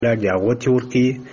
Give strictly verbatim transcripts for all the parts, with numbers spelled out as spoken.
لگیاو ترکی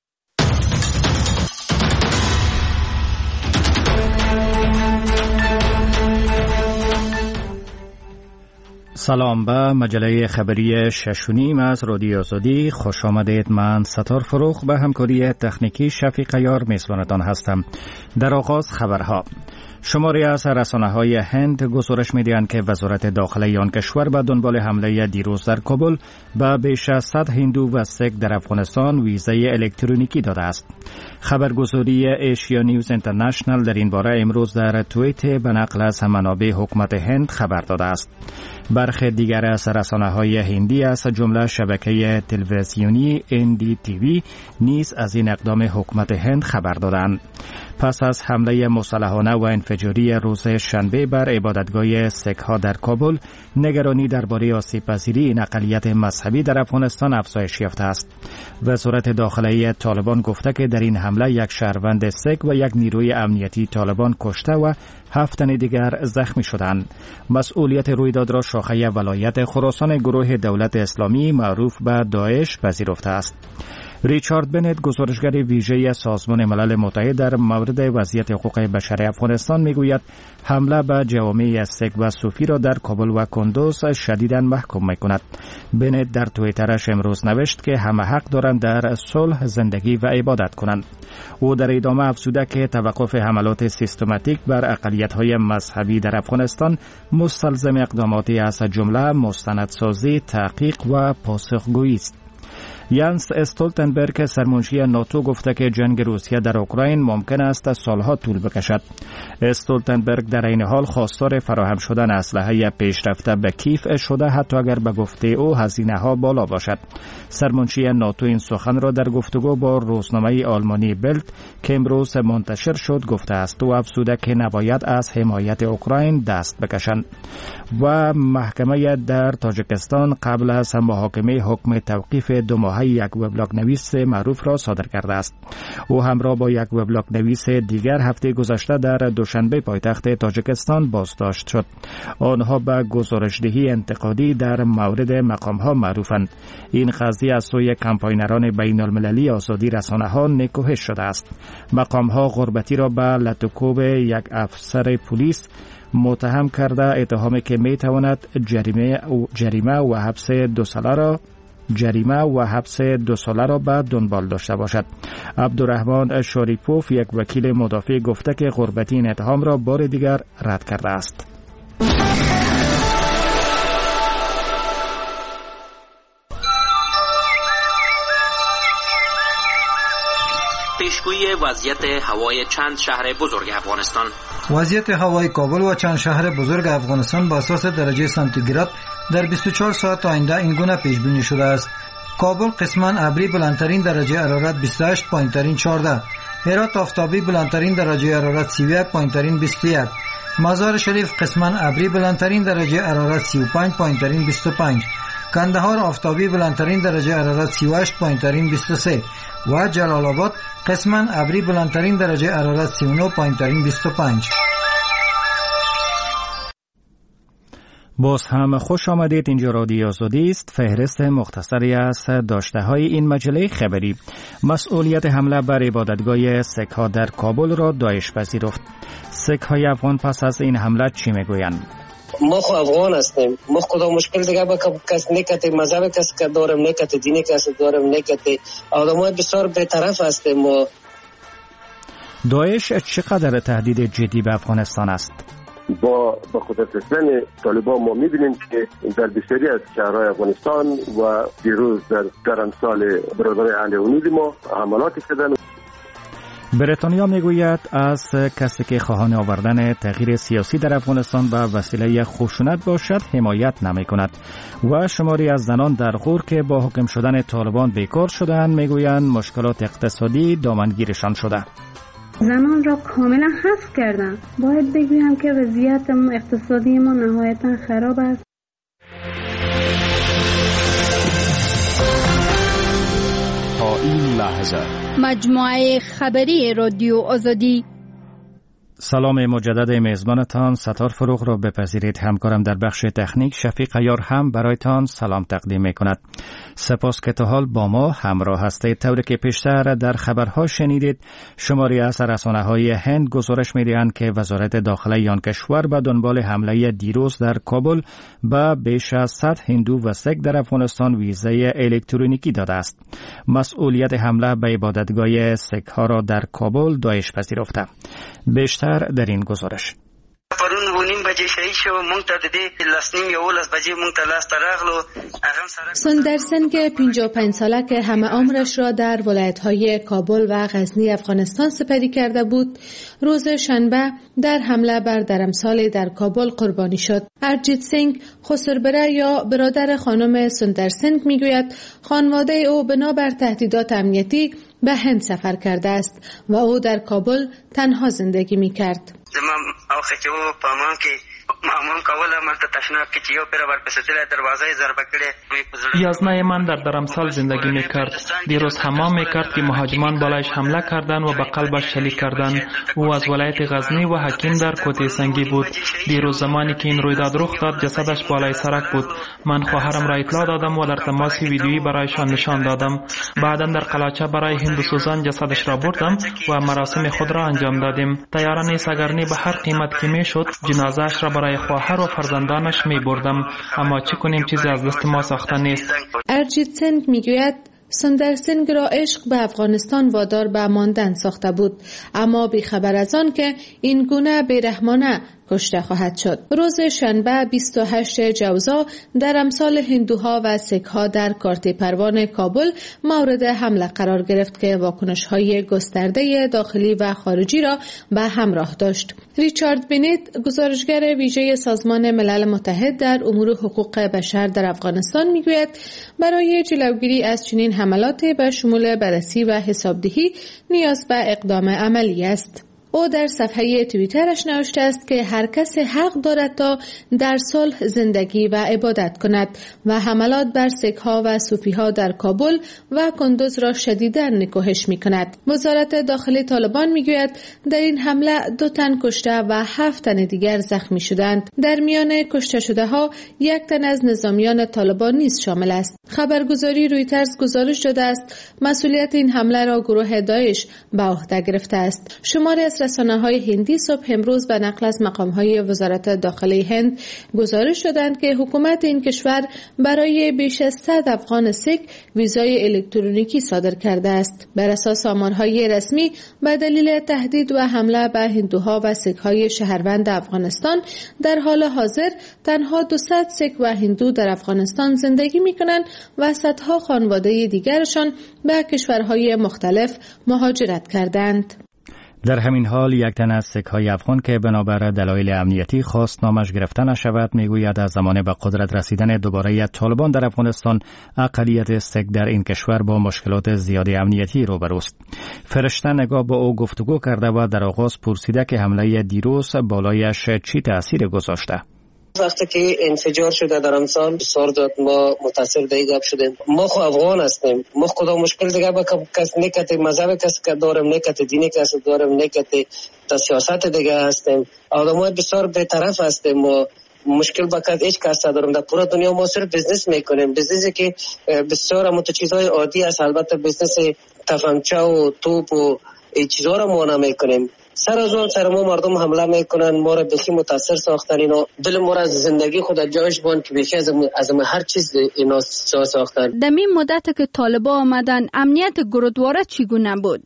سلام به مجله خبری شش و نیم از رادیو آزادی. خوش آمدید. من ستار فروخ به همکاری تکنیکی شفیق یار میزبانتان هستم. در آغاز خبرها. شماری از رسانه‌های هند گزارش می‌دهند که وزارت داخلی آن کشور به دنبال حمله دیروز در کابل به بیش از صد هندو و سیک در افغانستان ویزای الکترونیکی داده است. خبرگزاری ایشیا نیوز اینترنشنال در این باره امروز در توییت به نقل از منابع حکومت هند خبر داده است. برخی دیگر از رسانه‌های هندی از جمله شبکه تلویزیونی ان دی تی وی نیز از این اقدام حکومت هند خبر دادند. پس از حمله مسلحانه و انفجاری روز شنبه بر عبادتگاه سیک‌ها در کابل، نگرانی درباره آسیب‌پذیری این اقلیت مذهبی در افغانستان افزایش یافته است. وزارت داخلی طالبان گفته که در این حمله یک شهروند سیک و یک نیروی امنیتی طالبان کشته و هفت تن دیگر زخمی شدند. مسئولیت رویداد را شاخه ولایت خراسان گروه دولت اسلامی معروف به داعش پذیرفته است. ریچارد بنت، گزارشگر ویژه سازمان ملل متحد در مورد وضعیت حقوق بشر افغانستان، میگوید حمله به جوامع سیک و صوفی را در کابل و کندوز شدیداً محکوم میکند. بنت در توییترش امروز نوشت که همه حق دارند در صلح زندگی و عبادت کنند. او در ادامه افزوده که توقف حملات سیستماتیک بر اقلیت‌های مذهبی در افغانستان مستلزم اقداماتی از جمله مستندسازی، تحقیق و پاسخگویی است. یانس استولتنبرگ، سرمنشی ناتو، گفته که جنگ روسیه در اوکراین ممکن است سالها طول بکشد. استولتنبرگ در این حال خواستار فراهم شدن اسلحه پیشرفته به کیف شده، حتی اگر به گفته او هزینه ها بالا باشد. سرمنشی ناتو این سخن را در گفتگو با روزنامه آلمانی بلد که امروز منتشر شد گفته است. او افزوده که نباید از حمایت اوکراین دست بکشند. و محکمه در تاجیکستان قبل از محاکمه حکم توقیف دو ماهه یک وبلاگ نویس معروف را صادر کرده است. او همراه با یک وبلاگ نویس دیگر هفته گذشته در دوشنبه پایتخت تاجیکستان بازداشت شد. آنها به گزارشدهی انتقادی در مورد مقام‌ها معروفند. این قضیه از سوی کمپاینران بین المللی آزادی رسانه‌ها نکوهش شده است. مقام‌ها غربتی را به لطوکوب یک افسر پلیس متهم کرده، اتهامی که میتواند جریمه جریمه و حبس دو ساله را جریمه و حبس دو ساله را به دنبال داشته باشد. عبدالرحمن شاریپوف، یک وکیل مدافع، گفته که غربتی این اتهام را بار دیگر رد کرده است. پیشگویی وضعیت هوای چند شهر بزرگ افغانستان. وضعیت هوای کابل و چند شهر بزرگ افغانستان با اساس درجه سانتیگراد در بیست و چهار ساعت آینده این گونه پیش بینی شده است. کابل قسماً ابری، بلندترین درجه حرارت بیست و هشت، پایینترین چهارده. هرات آفتابی، بلندترین درجه حرارت سی و یک، پایینترین بیست و یک. مزار شریف قسماً ابری، بلندترین درجه حرارت سی و پنج، پایینترین بیست و پنج. کندهار آفتابی، بلندترین درجه حرارت سی و هشت، پایینترین بیست و سه. و جلال آباد قسماً ابری، بلندترین درجه حرارت سی و نه، پایینترین بیست و پنج. باز هم خوش آمدید. اینجا رادیو آزادی است. فهرست مختصری از داشته های این مجله خبری. مسئولیت حمله بر عبادتگاه سیک‌ها در کابل را داعش پذیرفت. سیک‌های افغان پس از این حمله چی میگویند؟ ما خو افغان هستیم. ما کدام مشکل دیگه با کس نکته مذهب کس که دارم، نکته دینی کس دارم، نکته آدمای بسیار بی‌طرف هستیم. ما داعش چقدر تهدید جدی به افغانستان است؟ با با قدرت رسیدن طالبان ما می‌بینیم که در بسیاری از شهرهای افغانستان و دیروز در گرمسال برادران اهل امید ما حملاتی شدن. بریتانیا میگوید از کسی که خواهان آوردن تغییر سیاسی در افغانستان به وسیله خشونت باشد حمایت نمی‌کند. و شماری از زنان در غور که با حکم شدن طالبان بیکار شدند میگویند مشکلات اقتصادی دامنگیرشان شده. زنان را کاملا حذف کردن. باید بگویم که وضعیت اقتصادی ما نهایتا خراب است. تا این لحظه مجموعه خبری رادیو آزادی. سلام مجدد میزبانتان ستار فروغ را بپذیرید. همکارم در بخش تکنیک شفیق یار هم برایتان سلام تقدیم می کند. سپاس که تا حال با ما همراه هستید. طوری که پیشتر در خبرها شنیدید، شماری از رسانه‌های هند گزارش می‌دهند که وزارت داخله آن کشور به دنبال حمله دیروز در کابل به بیش از صد هندو و سیک در افغانستان ویزای الکترونیکی داده است. مسئولیت حمله به عبادتگاه سیک‌ها را در کابل داعش پذیرفته. بیشتر در این گزارش. پرون و نیم بجې شهید شو، مونږ ته د دې لس نیم یولس بجې مونږ ته لاسته راغلو. سندر سنگ پنجاه و پنج ساله که همه عمرش را در ولایت‌های کابل و غزنی افغانستان سپری کرده بود، روز شنبه در حمله بر درمسال در کابل قربانی شد. ارجیت سینگ خسربره یا برادر خانم سندر سنگ میگوید خانواده او بنابر تهدیدات امنیتی به هند سفر کرده است و او در کابل تنها زندگی میکرد. زمام او خچو پامام کې معموم کوله ملته تشناب کې چې یو پیر ورپسې د دروازه ضربه کړې. یازده من در درمسال زندگی میکرد. دیروز حمام میکرد که مهاجمان بالایش حمله کردند و به قلبش شلیک کردند. او از ولایت غزنی و حکیم در کوته سنگی بود. دیروز زمانی که این رویداد رخ داد جسدش بالای سرک بود. من خواهرم را اطلاع دادم و در تماس ویدیویی برایشان نشان دادم. بعدا در قلاچه برای هندوسوزان جسدش را بردم و مراسم خود را انجام دادیم. تیاره نیست اگر نی به هر قیمت که میشد جنازه‌اش را برای خواهر و فرزندانش می بردم، اما چه کنیم چیزی از دست ما ساخته نیست. ارجیت سنگ میگوید سندر سنگ را عشق به افغانستان وادار به ماندن ساخته بود، اما بیخبر از آن که این گونه بیرحمانه کشته خواهد شد. روز شنبه بیست و هشتم جوزا در امثال هندوها و سیک‌ها در کارت پروان کابل مورد حمله قرار گرفت که واکنش‌های گسترده داخلی و خارجی را به همراه داشت. ریچارد بینیت گزارشگر ویژه سازمان ملل متحد در امور حقوق بشر در افغانستان میگوید برای جلوگیری از چنین حملات به شمول بررسی و حسابدهی نیاز به اقدام عملی است. او در صفحه توییترش نوشته است که هر کس حق دارد تا در صلح زندگی و عبادت کند و حملات بر سیک‌ها و صوفی‌ها در کابل و کندوز را شدیداً نکوهش می‌کند. وزارت داخلی طالبان می‌گوید در این حمله دو تن کشته و هفت تن دیگر زخمی شدند. در میان کشته شده‌ها یک تن از نظامیان طالبان نیز شامل است. خبرگزاری رویترز گزارش داده است مسئولیت این حمله را گروه داعش به عهده گرفته است. شماری از رسانه‌های هندی صبح امروز به نقل از مقام‌های وزارت داخلی هند گزارش دادند که حکومت این کشور برای بیش از صد افغان سیک ویزای الکترونیکی صادر کرده است. بر اساس آمارهای رسمی به دلیل تهدید و حمله به هندوها و سیک‌های شهروند افغانستان در حال حاضر تنها دویست سیک و هندو در افغانستان زندگی می‌کنند و صدها خانواده دیگرشان به کشورهای مختلف مهاجرت کردند. در همین حال یک تن از سیک‌های افغان که بنابر دلایل امنیتی خواست نامش گرفته نشود میگوید از زمان به قدرت رسیدن دوباره طالبان در افغانستان اقلیت سیک در این کشور با مشکلات زیادی امنیتی روبروست. فرشته نگاه با او گفتگو کرده و در آغاز پرسیده که حمله دیروز بالایش چی تأثیر گذاشته. وقتی که انفجار شده در امسال بسیار داد ما متاثر دیگه شدیم. ما خو افغان هستیم. ما کدام مشکل دیگه با کس نکته مذهب کس که دارم نکته دینی کس دارم نکته تا سیاست دیگه هستیم. آدمای بسیار بی‌طرف هستیم. ما مشکل با کس هیچ کس ندارم. در پورا دنیا ما صرف بزنس میکنیم. بزنسی که بسیار هم تو چیزهای عادی است. البته بزنس تفنگچه و توپ و این چیزها را ما نمیکنیم. سر از اون سر ما مردم حمله میکنن، ما را بخی متاثر ساختن، اینا دل ما را از زندگی خود جایش بان که بخی از از هر چیز اینا ساختن. در این مدت که طالبان آمدن امنیت گرودواره چگونه بود؟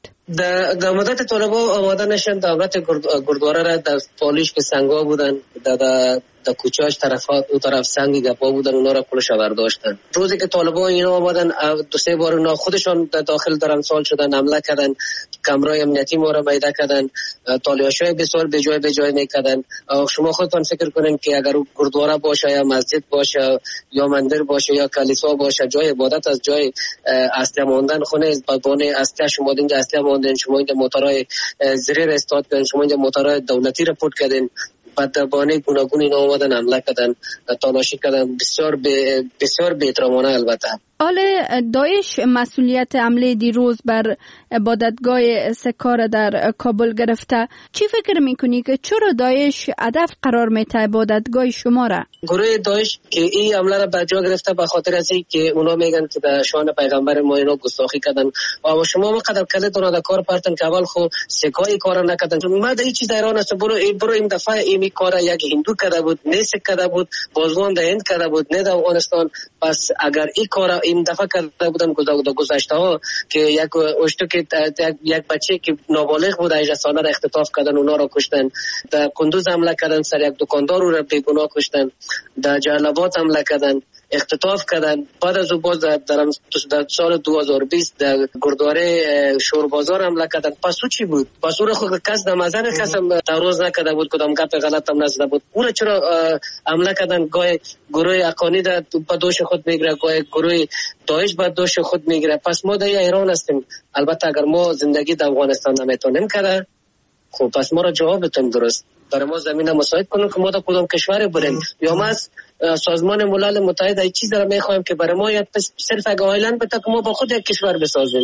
در مدت طالبان آمدنشان دولت گرودواره را در پالیش که سنگا بودن، در در کوچه‌اش طرفات او طرف سنگی گپا بودن، اونا را پولش برداشتن. روزی که طالبان اینا آمدن دو سه بار اونا خودشون در داخل درمسال شدن، حمله کردن، کمرای امنیتی ما را پیدا کردن، تالیاشای بسیار به جای به جای میکردن. شما خودتون فکر کنین که اگر گرودواره باشه یا مسجد باشه یا مندر باشه یا کلیسا باشه، جای عبادت از جای اصلی ماندن خونه بابانه اصلی شما اینجا اصلی ماندن، شما اینجا موتورای زیر استاد کردن، شما اینجا موتورای دولتی را پورت کردن، بعد بانه گوناگون اینا اومدن حمله کردن، تالاشی کردن، بسیار بسیار بی‌احترامانه. البته حال داعش مسئولیت حمله دیروز بر عبادتگاه سکا در کابل گرفته، چی فکر میکنی که چرا داعش هدف قرار میده عبادتگاه شما را؟ گروه داعش که این حمله را به جا گرفته به خاطر از این که اونا میگن که در شان پیغمبر ما اینا گستاخی کردن و شما مقدر کله دونا در کار پرتن که اول خو سکای کار نکردن. ما در این چیز ایران است، برو برو این دفعه این کار یک هندو کرده بود، نیست کرده بود، بازوان در هند کرده بود، نه در افغانستان. پس اگر این کار این دفعه کرده بودن گذشته ها که یک اشتو که یک بچه که نابالغ بود هجده ساله را اختطاف کردن، اونا را کشتن. در کندوز حمله کردن، سر یک دکاندار رو بیگناه کشتن. در جلال‌آباد حمله کردن، اختطاف کردن. بعد از اون باز در, در سال دو هزار و بیست در گردواره شوربازار حمله کردن. پس او چی بود؟ پس او را خود کس در مذهب کس هم تعرض نکرده بود، کدام گپ غلط هم نزده بود. او را چرا حمله کردن؟ گاه گروه اقانی در به دوش خود میگیره، گاه گروه داعش به دوش خود میگیره. پس ما در ایران هستیم. البته اگر ما زندگی در افغانستان نمیتونیم کرده، خب پس ما را جواب بتون درست برای ما زمین مساعد کنیم که ما در کدام کشور بریم، یا ما از سازمان ملل متحد این چیز را میخوایم که برای ما صرف اگه آیلند بده که ما با خود یک کشور بسازیم.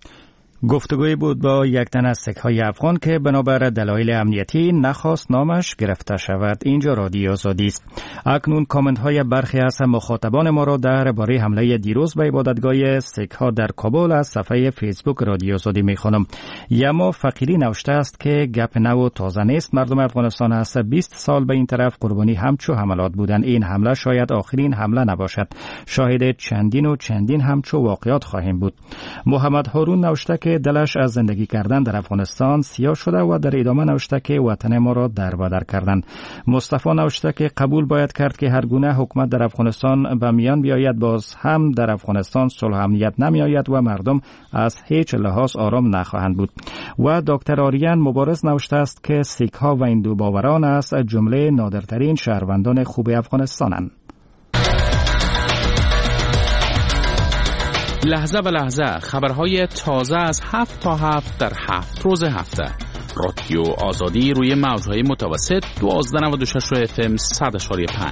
گفتگوی بود با یک تن از سک‌های افغان که بنابر دلایل امنیتی نخواست نامش گرفته شود. اینجا رادیو آزادی است. اکنون کامنت های برخی از مخاطبان ما را درباره حمله دیروز به عبادتگاه سک‌ها در کابل از صفحه فیسبوک رادیو آزادی میخوانم. یما فقیری نوشته است که گپ نو و تازه نیست. مردم افغانستان از بیست سال به این طرف قربانی همچو حملات بودند. این حمله شاید آخرین حمله نباشد. شاهد چندین و چندین همچو واقعات خواهیم بود. محمد هارون نوشته که دلش از زندگی کردن در افغانستان سیاه شده و در ادامه نوشته که وطن ما را در بدر کردند. مصطفی نوشته که قبول باید کرد که هر گونه حکومت در افغانستان به میان بیاید، باز هم در افغانستان صلح و امنیت نمی آید و مردم از هیچ لحاظ آرام نخواهند بود. و دکتر آریان مبارز نوشته است که سیک ها و هندو باوران از جمله نادرترین شهروندان خوب افغانستانند. لحظه به لحظه خبرهای تازه از هفت تا هفت در هفت روز هفته. رادیو آزادی روی موجهای متوسط دوازده نود و شش اف ام صد اشاری پنج.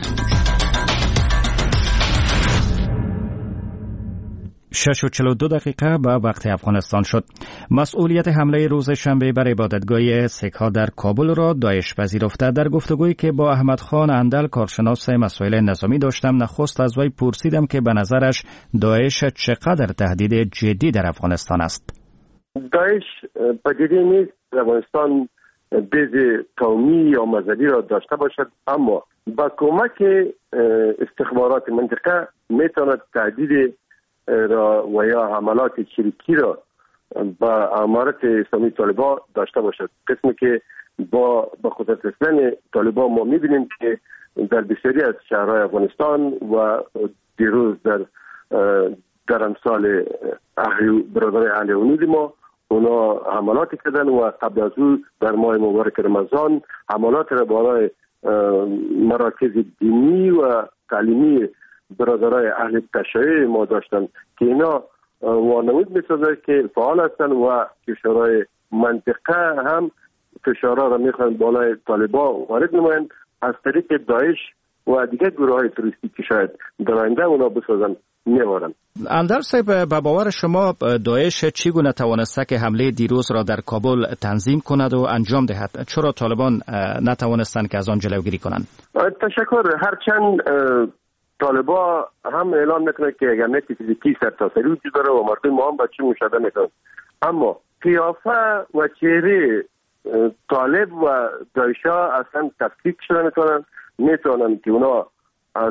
شش و چهل و دو دقیقه به وقت افغانستان شد. مسئولیت حمله روز شنبه بر عبادتگاه سک‌ها در کابل را داعش پذیرفته. در گفتگویی که با احمد خان اندل کارشناس مسائل نظامی داشتم، نخست از وی پرسیدم که به نظرش داعش چقدر تهدید جدی در افغانستان است. داعش پدیده نیست در افغانستان بیز قومی یا مذهبی را داشته باشد، اما با کمک استخبارات منطقه میتواند تهدید را و یا حملات چریکی را با امارت اسلامی طالبان داشته باشد. قسمی که با با قدرت رسیدن طالبان ما میبینیم که در بسیاری از شهرهای افغانستان و دیروز در در امثال اهل برادران اهل امید ما اونا حملاتی کردن و قبل از او در ماه مبارک رمضان حملات را بالای مراکز دینی و تعلیمی برادرای اهل تشیع ما داشتن که اینا وانمود می‌سازه که فعال هستند و کشورهای منطقه هم فشارها را میخوان بالای طالبان وارد نمایند از طریق داعش و دیگر گروه‌های تروریستی که شاید در آینده اونا بسازن میوارن. اندر صاحب، به باور شما داعش چگونه توانسته که حمله دیروز را در کابل تنظیم کند و انجام دهد؟ چرا طالبان نتوانستند که از آن جلوگیری کنند؟ تشکر. هرچند طالبان هم اعلام میکنه که اگر فیزیکی سرتاسری وجود داره و مردم ما هم بچه مشاهده میکنن، اما قیافه و چهره طالب و داعشا اصلا تفکیک شده میکنن. میتونن که اونا از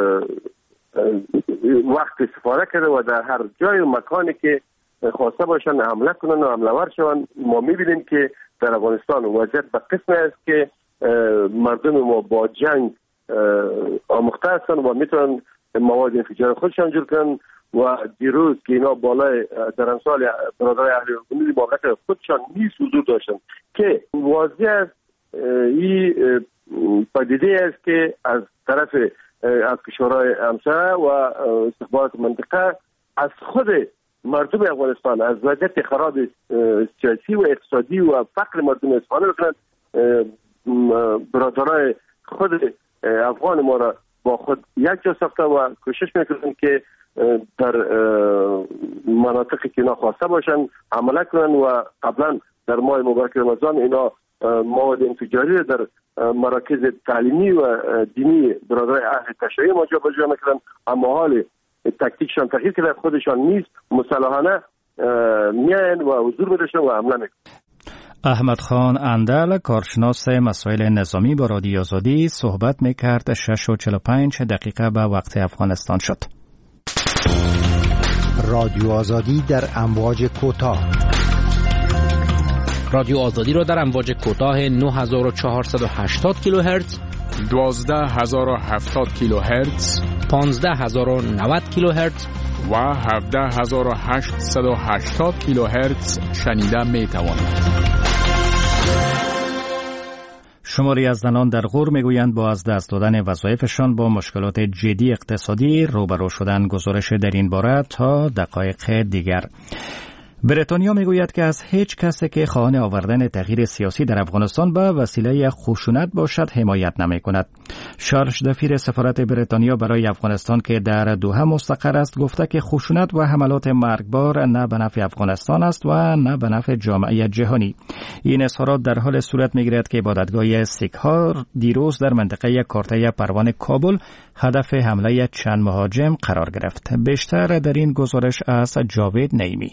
وقت استفاده کرده و در هر جای و مکانی که خواسته باشن حمله کنن و حمله ور شون. ما میبینیم که در افغانستان وضعیت به قسم است که مردم ما با جنگ آموخته هستن و میتونن مواد انفجار خودشان جور کنن و دیروز که اینا بالای در امثال برادرای اهل امید موقعیت خودشان نیز حضور داشتن که واضح است این پدیده است که از طرف از کشورهای همسایه و استخبارات منطقه از خود مردم افغانستان از وضعیت خراب سیاسی و اقتصادی و فقر مردم استفاده میکنند. برادرای خود افغان ما را با خود یک جا ساخته و کوشش میکنند که در مناطقی که اینا خواسته باشن عمل کنن و قبلا در ماه مبارک رمضان اینا مواد انفجاری در مراکز تعلیمی و دینی برادرای اهل تشیع ما جابجا میکنن، اما حال تکتیکشان تغییر کرده، خودشان نیست مسلحانه میاین و حضور میداشتن و حمله میکنن. احمد خان اندل، کارشناس مسائل نظامی، با رادیو آزادی صحبت میکرد. شش و چهل و پنج دقیقه به وقت افغانستان شد. رادیو آزادی در امواج کوتاه. رادیو آزادی را در امواج کوتاه نه هزار و چهارصد و هشتاد کیلوهرتز، دوازده هزار و هفتاد کیلوهرتز، پانزده هزار و نود کیلوهرتز و هفده هزار و هشتصد و هشتاد کیلوهرتز شنیده می توانید. شماری از زنان در غور میگویند با از دست دادن وظایفشان با مشکلات جدی اقتصادی روبرو شدن. گزارش در این باره تا دقایق دیگر. بریتانیا میگوید که از هیچ کسی که خواهان آوردن تغییر سیاسی در افغانستان به وسیله خشونت باشد حمایت نمی کند. شارژ دفیر سفارت بریتانیا برای افغانستان که در دوحه مستقر است گفته که خشونت و حملات مرگبار نه به نفع افغانستان است و نه به نفع جامعه جهانی. این اظهارات در حال صورت میگیرد که عبادتگاه سیک ها دیروز در منطقه کارته پروان کابل هدف حمله چند مهاجم قرار گرفت. بیشتر در این گزارش از جاوید نعیمی.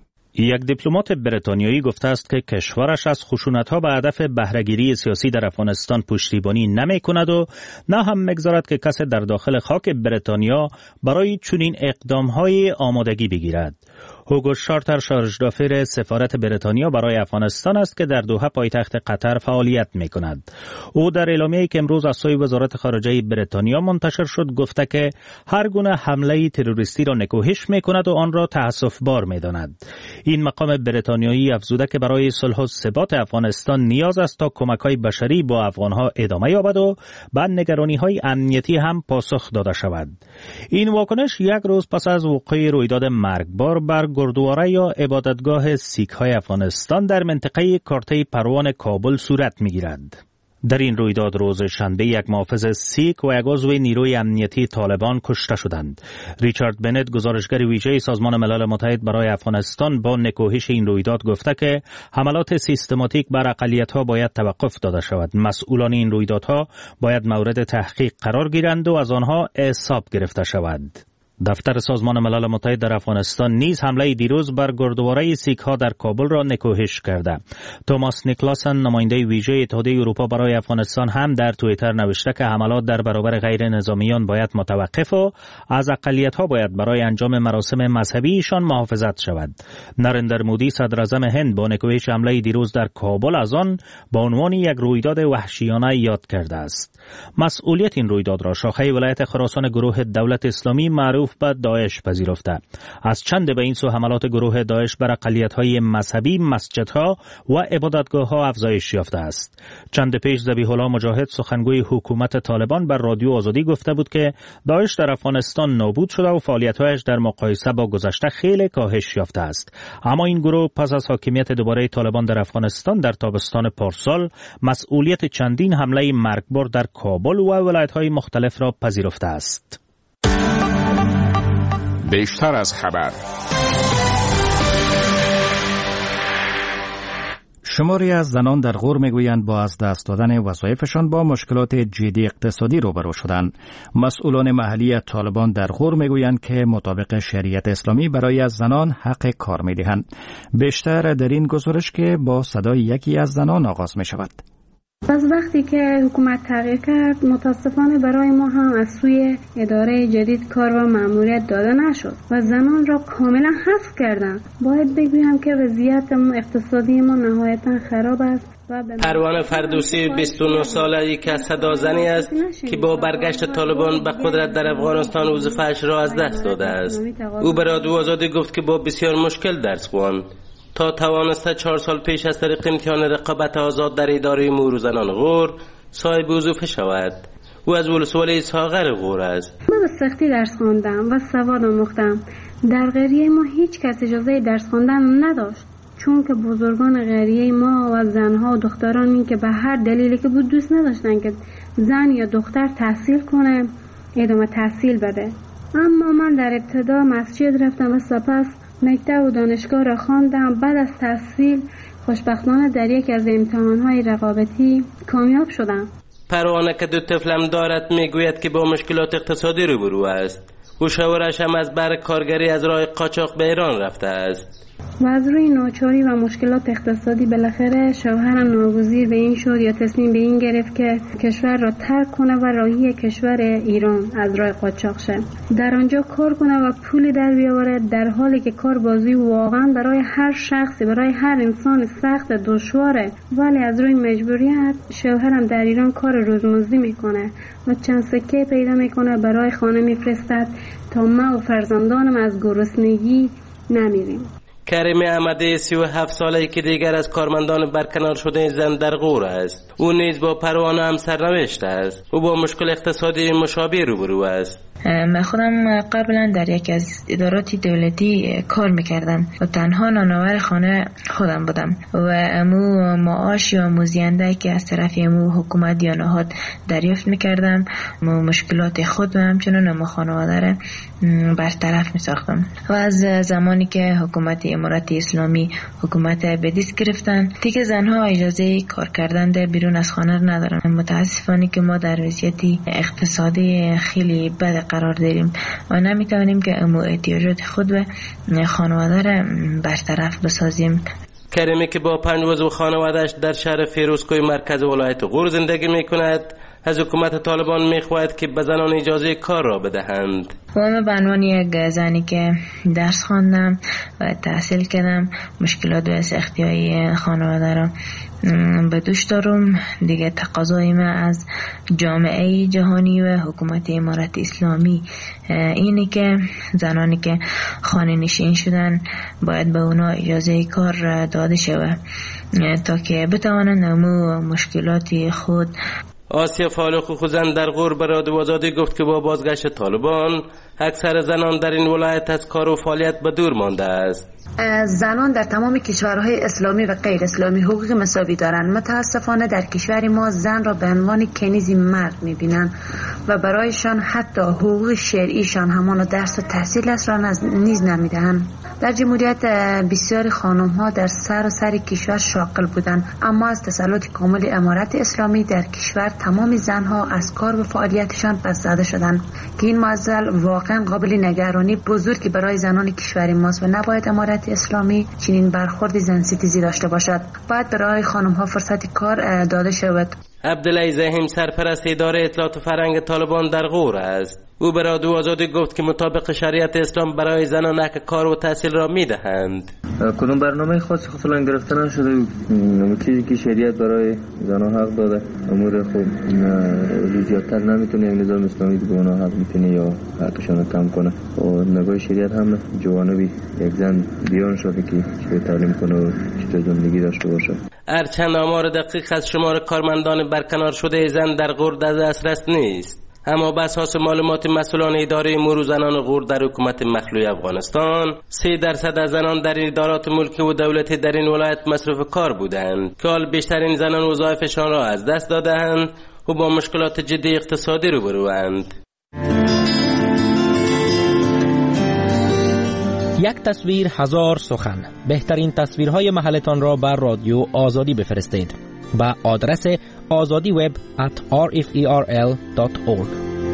یک دیپلمات بریتانیایی گفته است که کشورش از خشونت‌ها به هدف بهره‌گیری سیاسی در افغانستان پشتیبانی نمی‌کند و نه هم می‌گذارد که کسی در داخل خاک بریتانیا برای چنین اقدام‌های آمادگی بگیرد. هوگو شارتر، شارژ دافیر سفارت بریتانیا برای افغانستان است که در دوحه پایتخت قطر فعالیت می‌کند. او در اعلامیه‌ای که امروز از سوی وزارت خارجه بریتانیا منتشر شد گفته که هر گونه حمله تروریستی را نکوهش می‌کند و آن را تأسف‌بار می‌داند. این مقام بریتانیایی افزوده که برای صلح و ثبات افغانستان نیاز است تا کمک‌های بشری با افغان‌ها ادامه یابد و به نگرانی‌های امنیتی هم پاسخ داده شود. این واکنش یک روز پس از وقوع رویداد مرگبار بر گردواره یا عبادتگاه سیک های افغانستان در منطقه کارته پروان کابل صورت می‌گیرد. در این رویداد روز شنبه یک محافظ سیک و یک عضو نیروی امنیتی طالبان کشته شدند. ریچارد بنت، گزارشگر ویژه سازمان ملل متحد برای افغانستان، با نکوهش این رویداد گفته که حملات سیستماتیک بر اقلیت‌ها باید توقف داده شود. مسئولان این رویدادها باید مورد تحقیق قرار گیرند و از آنها حساب گرفته شود. دفتر سازمان ملل متحد در افغانستان نیز حمله دیروز بر گردواره سیک ها در کابل را نکوهش کرده. توماس نیکلاسن، نماینده ویژه اتحادیه اروپا برای افغانستان، هم در توییتر نوشته که حملات در برابر غیر نظامیان باید متوقف و از اقلیت ها باید برای انجام مراسم مذهبیشان محافظت شود. نریندر مودی، صدر اعظم هند، با نکوهش حمله دیروز در کابل از آن با عنوان یک رویداد وحشیانه یاد کرده است. مسئولیت این رویداد را شاخه ولایت خراسان گروه دولت اسلامی معروف به داعش پذیرفته. از چند به این سو حملات گروه داعش بر اقلیت‌های مذهبی، مسجدها و عبادتگاه‌ها افزایش یافته است. چند پیش ذبیح الله مجاهد، سخنگوی حکومت طالبان، بر رادیو آزادی گفته بود که داعش در افغانستان نابود شده و فعالیت‌هایش در مقایسه با گذشته خیلی کاهش یافته است. اما این گروه پس از حاکمیت دوباره طالبان در افغانستان در تابستان پارسال مسئولیت چندین حمله مرگبار در کابل و ولایت‌های مختلف را پذیرفته است. بیشتر از خبر. شماری از زنان در غور میگویند با از دست دادن وظایفشان با مشکلات جدی اقتصادی روبرو شدند. مسئولان محلی طالبان در غور میگویند که مطابق شریعت اسلامی برای از زنان حق کار میدهند. بیشتر در این گزارش که با صدای یکی از زنان آغاز می شود. از وقتی که حکومت تغییر کرد متاسفانه برای ما هم از سوی اداره جدید کار و مأموریت داده نشد و زنان را کاملا حذف کردن. باید بگویم که وضعیت اقتصادی ما نهایتا خراب است. پروانه فردوسی، بیست و نه ساله، یک از صدازنی است که با برگشت طالبان به قدرت در افغانستان وظیفه‌اش را از دست داده است. او به رادیو آزادی گفت که با بسیار مشکل درس خواند تا توانسته چهار سال پیش از طریق امتحان رقابت آزاد در اداره امور زنان غور صاحب وظیفه شود. او از ولسوالی ساغر غور است. من به سختی درس خواندم و سواد آموختم. در قریه ما هیچ کس اجازه درس خواندن نداشت، چون که بزرگان قریه ما و زنها و دخترانی که به هر دلیلی که بود دوست نداشتن که زن یا دختر تحصیل کنه، ادامه تحصیل بده. اما من در ابتدا مسجد رفتم و سپس مکتب و دانشگاه را خواندم. بعد از تحصیل خوشبختانه در یک از امتحانهای رقابتی کامیاب شدم. پروانه که دو طفلم دارد میگوید که با مشکلات اقتصادی روبرو است. او شوهرش هم از بر کارگری از راه قاچاق به ایران رفته است. و از روی ناچاری و مشکلات اقتصادی بالاخره شوهرم ناگزیر به این شد یا تصمیم به این گرفت که کشور را ترک کنه و راهی کشور ایران از راه قاچاق شه، در آنجا کار کنه و پولی در بیاوره، در حالی که کار بازی واقعا برای هر شخصی، برای هر انسان سخت دشواره. ولی از روی مجبوریت شوهرم در ایران کار روزمزدی میکنه و چند سکه پیدا میکنه برای خانه میفرستد تا ما و فرزندانم از گرسنگی نمیریم. کریم احمدی سی و هفت ساله که دیگر از کارمندان برکنار شده زن در غور است. او نیز با پروانه هم سرنوشت است. او با مشکل اقتصادی مشابه روبرو است. من خودم قبلا در یکی از ادارات دولتی کار میکردم و تنها نانآور خانه خودم بودم و امو معاش یا موزینده که از طرف امو حکومت یا نهاد دریافت میکردم، مشکلات خود و همچنان امو خانواده را برطرف میساختم. و از زمانی که حکومت امارات اسلامی حکومت بدیس گرفتن دیگه زنها اجازه کار کردن در بیرون از خانه ندارن. متاسفانه که ما در وضعیت اقتصادی خیلی بد قرار داریم و نمیتونیم که امو احتیاجات خود و خانواده را برطرف بسازیم. کریمی که با پنج عضو خانواده‌اش در شهر فیروزکوی مرکز ولایت غور زندگی میکند، از حکومت طالبان میخواهد که به زنان اجازه کار را بدهند. و من به عنوان یک زنی که درس خواندم و تحصیل کردم مشکلات و سختی‌های خانواده را به دوش دارم. دیگه تقاضای من از جامعه جهانی و حکومت امارت اسلامی اینه که زنانی که خانه نشین شدن باید به اونا اجازه کار داده شود تا که بتوانند امو مشکلات خود. آسیا فالق خوزن در غور به رادیو آزادی گفت که با بازگشت طالبان اکثر زنان در این ولایت از کار و فعالیت به دور مانده است. زنان در تمام کشورهای اسلامی و غیر اسلامی حقوق مساوی دارند. متاسفانه در کشور ما زن را به عنوان کنیزی مرد می‌بینند و برایشان حتی حقوق شرعیشان همان درس و تحصیلش را نیز نمی‌دهند. در جمهوریت بسیاری خانم‌ها در سر و سر کشور شاغل بودند، اما از تسلط کامل امارت اسلامی در کشور تمام زنها از کار و فعالیتشان پس‌زده شدند که این معضل واقعا قابل نگرانی بزرگی برای زنان کشور ماست و نباید امارت اسلامی چنین برخورد زن ستیزی داشته باشد. باید برای خانم‌ها فرصت کار داده شود. عبدالله زهیم سرپرست اداره اطلاعات و فرهنگ طالبان در غور است. او به رادیو آزادی گفت که مطابق شریعت اسلام برای زنان حق کار و تحصیل را میدهند. کدوم برنامه خاصی خصوصا گرفته نشده. چیزی که شریعت برای زنان حق داده امور خوب زیادتر نمیتونه نظام اسلامی به اونا حق میتونه یا حقشون کم کنه. و نگاه شریعت هم جوانبی یک زن بیان شده که چه تعلیم کنه و چه زندگی داشته باشه. هرچند آمار دقیق از شمار کارمندان برکنار شده زن در غور در دسترس نیست، اما بر اساس معلومات مسئولان اداره امور زنان غور در حکومت مخلوع افغانستان، سه درصد از زنان در ادارات ملکی و دولتی در این ولایت مصروف کار بودند که حال بیشترین زنان وظایفشان را از دست دادند و با مشکلات جدی اقتصادی روبروند. یک تصویر هزار سخن. بهترین تصویرهای محلتان را بر رادیو آزادی بفرستید با آدرس azadi web at r f e r l dot org.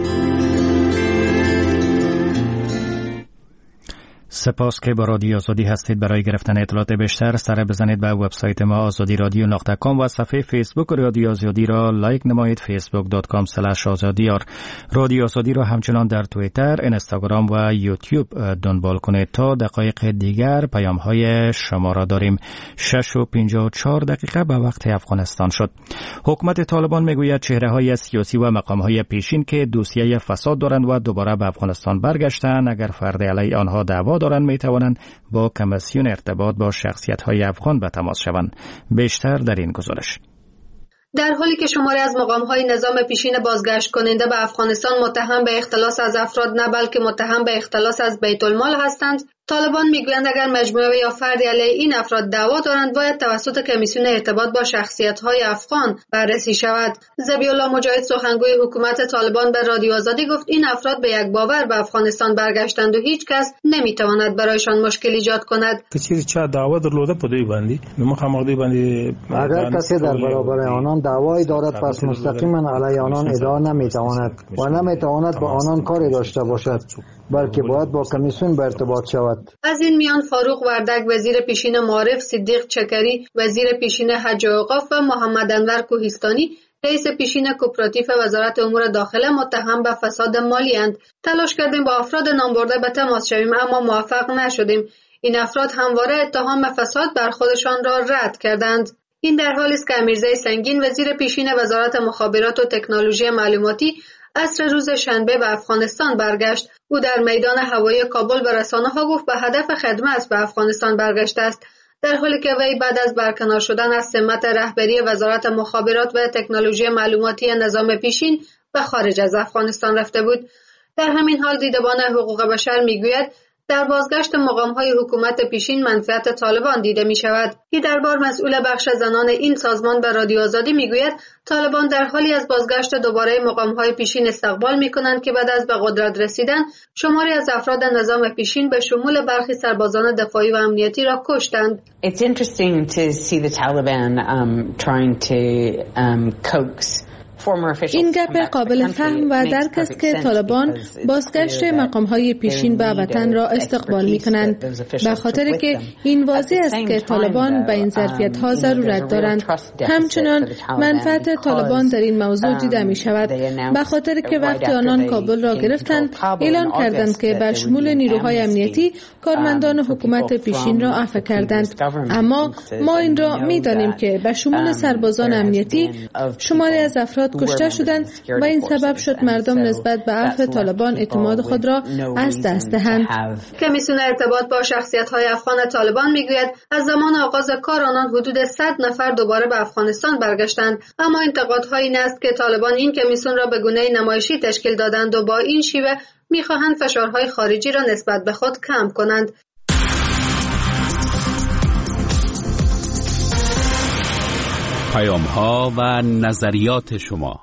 سپاس که با رادیو آزادی هستید. برای گرفتن اطلاعات بیشتر سر بزنید به وبسایت ما آزادی رادیو نقطه کام و صفحه فیسبوک رادیو آزادی را لایک نمایید فیسبوک دات کام اسلش آزادیار. رادیو آزادی را همچنان در توییتر، اینستاگرام و یوتیوب دنبال کنید. تا دقایق دیگر پیام های شما را داریم. شش و پنجاه و چهار دقیقه به وقت افغانستان شد. حکومت طالبان میگوید چهره های سیاسی و مقام های پیشین که دوسیه فساد دارند و دوباره به افغانستان برگشتند، اگر فرد علیه آنها دعوا دارند می توانند با کمیسیون ارتباط با شخصیت های افغان به تماس شوند. بیشتر در این گزارش. در حالی که شماری از مقام‌های نظام پیشین بازگشت کننده به افغانستان متهم به اختلاس از افراد نه بلکه متهم به اختلاس از بیت المال هستند، طالبان میگویند اگر مجموعه یا فردی علیه این افراد دعوا دارند باید توسط کمیسیون ارتباط با شخصیت‌های افغان بررسی شود. ذبیح‌الله مجاهد سخنگوی حکومت طالبان به رادیو آزادی گفت این افراد به یک باور به افغانستان برگشتند و هیچ کس نمیتواند برایشان مشکل ایجاد کند. کسی چه دعوا درلوده په دوی باندې نو مخامخ دوی باندې اگر کسی در برابر آنان دعوایی دارد پس مستقیما علیه آنان ادعا نمیتواند و نمیتواند با آنان کاری داشته باشد، بلکه باید با کمیسیون به ارتباط شود. از این میان فاروق وردک وزیر پیشین معارف، صدیق چکری وزیر پیشین حج و اوقاف و محمد انور کوهستانی رئیس پیشین کوپراتیو وزارت امور داخله متهم به فساد مالی اند. تلاش کردیم با افراد نامبرده به تماس شویم اما موفق نشدیم. این افراد همواره اتهام فساد بر خودشان را رد کردند. این در حالی است که امیرزی سنگین وزیر پیشین وزارت مخابرات و تکنولوژی معلوماتی عصر روز شنبه به افغانستان برگشت. او در میدان هوایی کابل به رسانه‌ها گفت به هدف خدمت به افغانستان برگشته است، در حالی که وی بعد از برکنار شدن از سمت رهبری وزارت مخابرات و تکنولوژی معلوماتی نظام پیشین به خارج از افغانستان رفته بود. در همین حال دیدبان حقوق بشر میگوید در بازگشت مقام‌های حکومت پیشین منفعت طالبان دیده می‌شود. که دربار مسئول بخش زنان این سازمان به رادیو آزادی میگوید طالبان در حالی از بازگشت دوباره مقام‌های پیشین استقبال می‌کنند که بعد از به قدرت رسیدن شماری از افراد نظام پیشین به شمول برخی سربازان دفاعی و امنیتی را کشتند. It's interesting to see the Taliban um, trying to um, coax این گپ قابل فهم و درک است که طالبان بازگشت مقام‌های پیشین به وطن را استقبال می‌کنند، به خاطر که این واضح است که طالبان به این ظرفیت‌ها ضرورت دارند. همچنان منفعت طالبان در این موضوع دیده می‌شود، به خاطر که وقتی آنان کابل را گرفتند اعلان کردند که به شمول نیروهای امنیتی کارمندان حکومت پیشین را عفو کردند، اما ما این را می‌دانیم که به شمول سربازان امنیتی شماری از افراد کشته شدند و این سبب شد مردم نسبت به عفو طالبان اعتماد خود را از دست دهند. کمیسیون ارتباط با شخصیت‌های افغان طالبان میگوید از زمان آغاز کار آنان حدود صد نفر دوباره به افغانستان برگشتند، اما انتقادها این است که طالبان این کمیسیون را به گونه نمایشی تشکیل دادند و با این شیوه می‌خواهند فشارهای خارجی را نسبت به خود کم کنند. پیام‌ها و نظریات شما.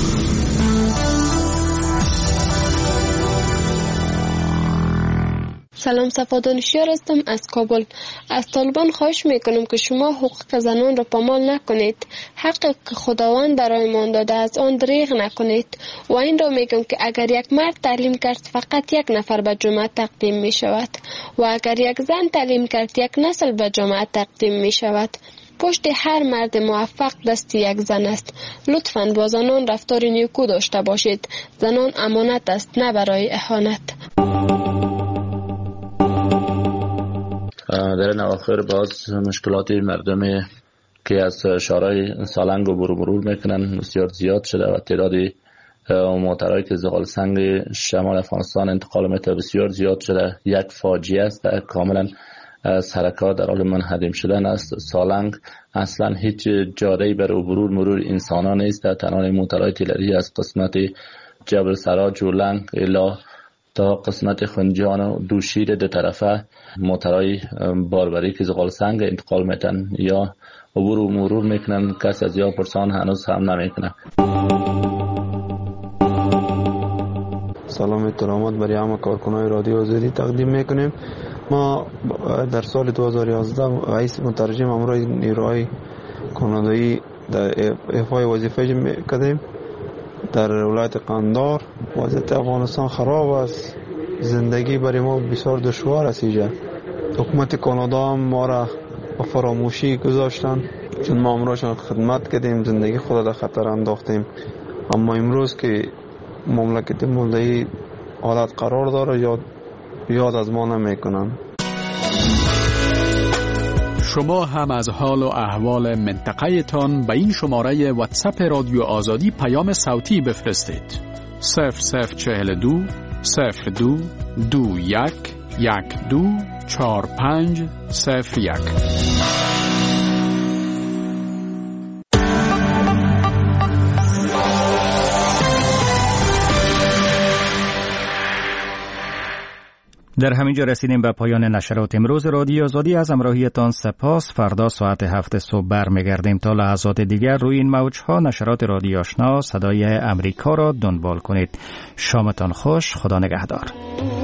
سلام، صفا دانشیار هستم از کابل. از طالبان خواهش میکنم که شما حقوق زنان را پامال نکنید. حق که خداوند برایمان داده از آن دریغ نکنید. و این را میگم که اگر یک مرد تعلیم کرد فقط یک نفر به جامعه تقدیم می شود و اگر یک زن تعلیم کرد یک نسل به جامعه تقدیم می شود. پشت هر مرد موفق دستی یک زن است. لطفاً با زنان رفتار نیکو داشته باشید. زنان امانت است، نه برای اهانت. در این اواخر باز مشکلات مردم که از شهرهای سالنگ و برو مرور میکنن بسیار زیاد شده و تعداد موترهایی که زغال سنگ شمال افغانستان انتقال میته بسیار زیاد شده. یک فاجعه است و کاملا از حرکات در حال منهدم شدن است. سالنگ اصلا هیچ جاده‌ای برای عبور مرور انسان‌ها نیست. تنها موترهای تیلری از قسمت جبل سراج و لنگ الا تا قسمت خنجان و دوشیر دو طرفه موترهای باربری که زغال سنگ انتقال میتن یا عبور و مرور میکنن. کسی از یا پرسان هنوز هم نمیکنه. سلام احترامات برای همه کارکنان رادیو آزادی تقدیم میکنیم. ما در سال دو هزار و یازده رئیس مترجم امورای نیروهای کانادایی در ایفای وظیفه کردیم در ولایت قندار. وضعیت افغانستان خراب است، زندگی برای ما بسیار دشوار است. حکومت کانادا هم ما را به فراموشی گذاشتن چون ما امراشان خدمت کردیم، زندگی خود را خطر انداختیم. اما امروز که مملکت مولدهی حالت قرار داره یاد یاد از ما نمیکنن. شما هم از حال و احوال منطقه تان به این شماره واتساپ رادیو آزادی پیام صوتی بفرستید. صفر صفر چهل دو صفر دو دو یک یک دو چهار پنج صفر یک. در همینجا رسیدیم به پایان نشرات امروز رادیو آزادی. از همراهیتان سپاس. فردا ساعت هفت صبح برمیگردیم. تا لحظات دیگر روی این موجها نشرات رادیو آشنا صدای امریکا را دنبال کنید. شامتان خوش. خدا نگهدار.